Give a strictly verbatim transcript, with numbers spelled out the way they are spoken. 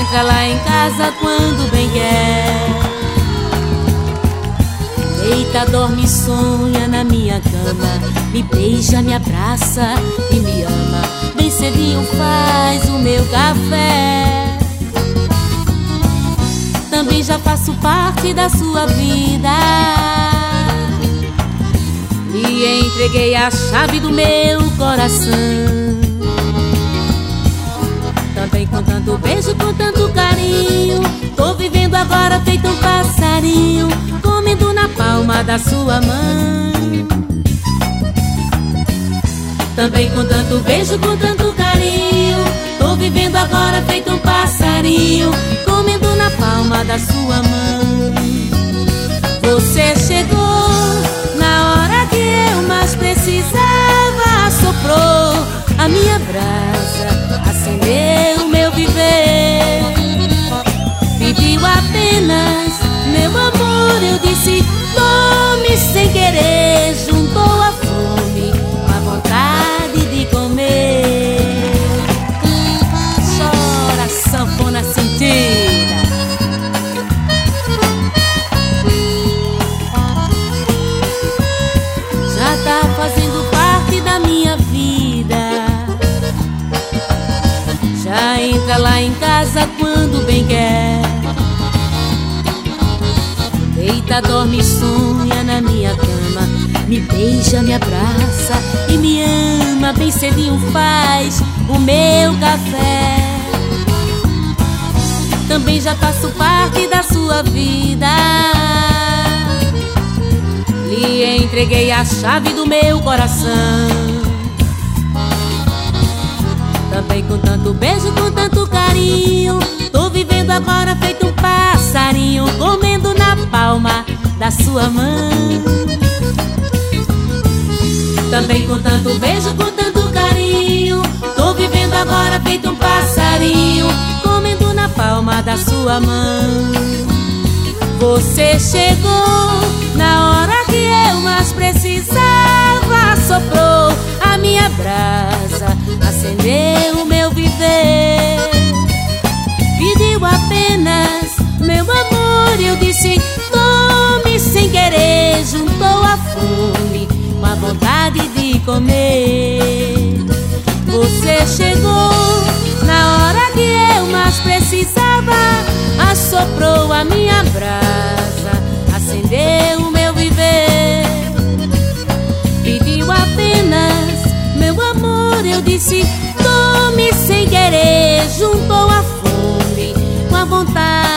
entra lá em casa quando bem quer. Deita, dorme e sonha na minha cama, me beija, me abraça e me ama. Bem cedinho faz o meu café. Também já faço parte da sua vida. E entreguei a chave do meu coração. Também com tanto beijo, com tanto carinho, tô vivendo agora feito um passarinho, comendo na palma da sua mão. Também com tanto beijo, com tanto carinho, tô vivendo agora feito um passarinho, comendo na palma da sua mão. Você chegou na hora que eu mais precisava, soprou a minha brasa, acendeu o meu viver. Pediu apenas meu amor, eu disse tome sem querer. Juntou a fome com a vontade de comer. Chora, sanfona sentida. Já tá fazendo parte da minha vida. Já entra lá em casa quando bem quer. Deita, dorme e sonha na minha cama, me beija, me abraça e me ama. Bem cedinho faz o meu café. Também já faço parte da sua vida. Lhe entreguei a chave do meu coração. Também com tanto beijo, com tanto carinho, tô vivendo agora feito um passarinho, comendo na palma da sua mão. Também com tanto beijo, com tanto carinho, tô vivendo agora feito um passarinho, comendo na palma da sua mão. Você chegou na hora que eu mais precisava, soprou a minha brasa, acendeu o meu viver. Pediu apenas meu amor, eu disse tome sem querer. Juntou a fome com a vontade de comer. Você chegou na hora que eu mais precisava, assoprou a minha brasa, acendeu o meu viver. Pediu apenas meu amor, eu disse tome sem querer. Juntou a fome com a vontade